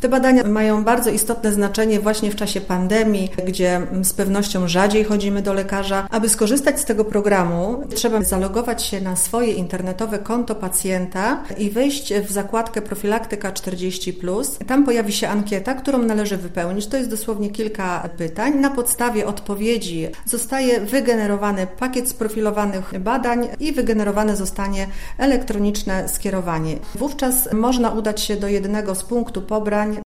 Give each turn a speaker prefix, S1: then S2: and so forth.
S1: Te badania mają bardzo istotne znaczenie właśnie w czasie pandemii, gdzie z pewnością rzadziej chodzimy do lekarza. Aby skorzystać z tego programu, trzeba zalogować się na swoje internetowe konto pacjenta i wejść w zakładkę Profilaktyka 40+. Tam pojawi się ankieta, którą należy wypełnić. To jest dosłownie kilka pytań. Na podstawie odpowiedzi zostaje wygenerowany pakiet sprofilowanych badań i wygenerowane zostanie elektroniczne skierowanie. Wówczas można udać się do jednego z punktu pobrań